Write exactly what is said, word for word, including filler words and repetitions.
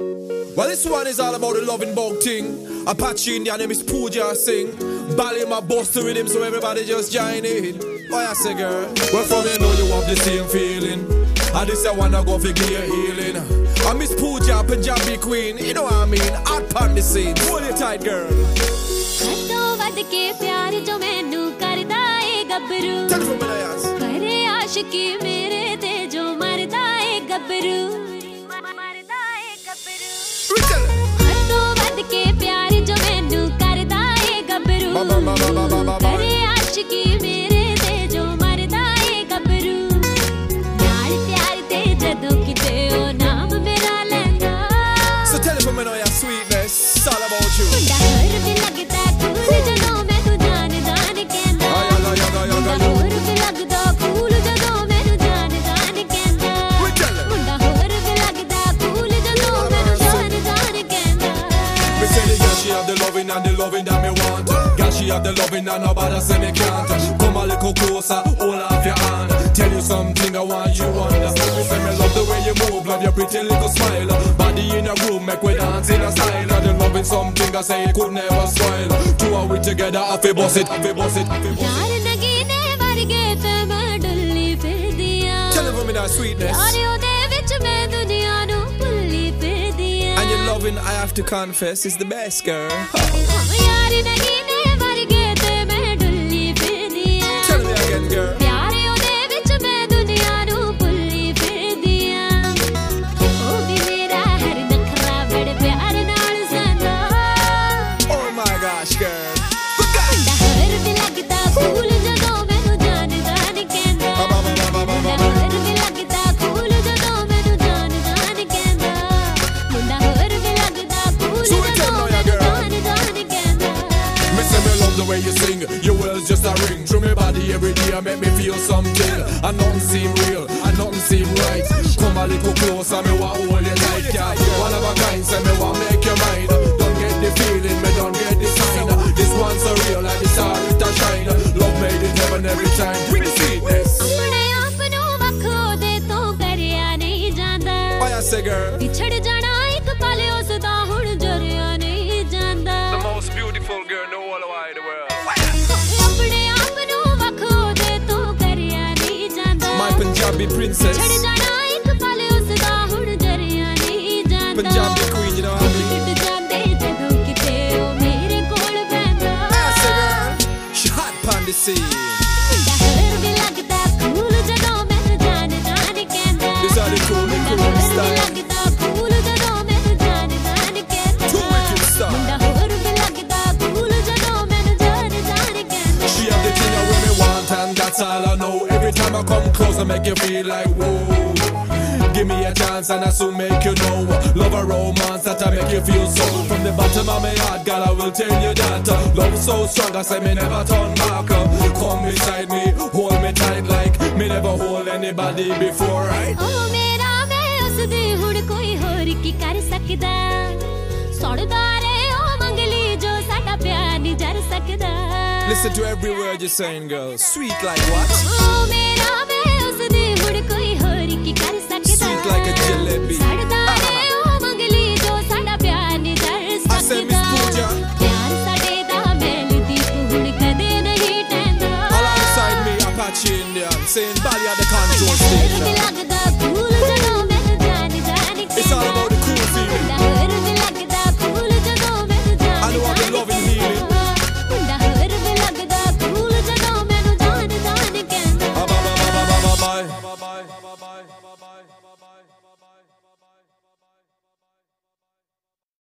Well, this one is all about the loving bug thing. Apache Indian name is Pooja sing. Bally my boss to rhythm, so everybody just join in. Why I say, girl? Where from you know you have the same feeling. And this I wanna go for your healing. I miss Pooja, Punjabi queen. You know what I mean? Hot pan the scene. Hold it tight, girl. Tell me from me, Ayaz. करे आशिकी मेरे ते जो मरदा है गबरू मरदा है गबरू हदों वध के प्यार जो मैनू करदा है गबरू करे आशिकी मेरे ते जो मरदा है गबरू नाल प्यार ते जदों किते ओ नाम मेरा लैंदा So tell it from me now, your sweetness. It's all about you. मुंडा हर भी लगदा कूल जदों मैं तू जान जान कहंदा मुंडा होर भी लगदा कूल जदों मैनू जान जान कहंदा मुंडा होर भी लगदा कूल जदों मैनू जान जान कहंदा Me say the girl she have the loving and the loving that me want. Girl she have the loving and nobody say me can't. Come a little closer, hold off your hand. Tell you something I want you understand. Me say me love the way you move, love your pretty little smile. Body in a room, make we dance in a style. And the loving something I say it could never spoil. Two are we together, I feel boss it, I feel boss it, I feel boss it. यार नगीने वर्गे ते मैं डुल्ली फिरदियां Tell it from me that sweetness. यार ओदे विच मैं दुनिया नू भुल्ली फिरदियां And your loving, I have to confess, is the best, girl. यार नगीने वर्गे ते मैं डुल्ली फिरदियां Tell me again, girl. प्यार ओदे विच मैं दुनिया नू भुल्ली फिरदियां ओ भी मेरा हर नखरा बड़े प्यार नाल संदा Oh my gosh, girl. मुंडा हर भी लगदा कूल जदों मैनू जान जान कहंदा मुंडा हर भी लगदा कूल जदों मैनू जान जान कहंदा मुंडा हर भी लगदा कूल जदों मैनू जान जान कहंदा Me say me love the way you sing. Your words just a ring through my body every day. Make me feel something. And nothing seem real, and nothing seem right. Come a little closer, me want hold you tight, girl. One of a kind, say me want make you mine. Don't get the feeling, me don't get the sign. This one's so real, like the star it a shine. Love made in heaven every time. With the sweetness. अपने आप नू वखो दे तो करिया नहीं जांदा Why I say, girl? विछड़ जाना एक पल उसदा हुण जरिया नहीं जांदा The most beautiful girl in the whole wide world. अपने आप नू वखो दे तो करिया नहीं जांदा My Punjabi princess. छड़ जाना एक पल उसदा हुण जरिया नहीं जांदा Punjabi queen, you know what I mean? टुट जांदे जदों किते ओ मेरे कोल पैंदा I say, girl. She hot pan the scene. मुंडा हर भी लगदा कूल जदों मैनू जान जान कहंदा These are the cool, the cool Munda her style. भी लगदा कूल जदों मैनू जान जान कहंदा Two wicked style. मुंडा होर भी लगदा कूल जदों मैनू जान जान कहंदा She have the thing I really want and that's all I know. Every time I come close I make you feel like whoa. Give me a chance and I soon make you know. Love a romance that I make you feel so. From the bottom of my heart, girl, I will tell you that uh, love so strong I say me never turn back. uh, Come beside me, hold me tight like me never hold anybody before, right? ओ मेरा मैं उस दी हुण कोई होर की कर सकदा सुणदा रे ओ मंगली जो साडा प्यार नहीं जर सकदा Listen to every word you're saying, girl. Sweet like what? ओ मेरा मैं उस दी हुण कोई होर की कर सकदा Sweet like a jalebi. सुणदा रे ओ मंगली जो साडा प्यार नहीं जर I said, Miss सकदा Pooja. प्यार साडे दा मेल दी हुण कदे नहीं टैंदा Alongside me, Apache Indian, saying Bali at the control हर भी station. लगदा कूल जदों मैनू जान जान It's all about the cool feeling. मुंडा हर भी लगदा कूल जदों मैनू जान I know I've been loving healing. मुंडा हर भी लगदा कूल जदों मैनू जान जान कहंदा Bye bye bye bye bye bye bye bye bye bye bye bye bye bye bye.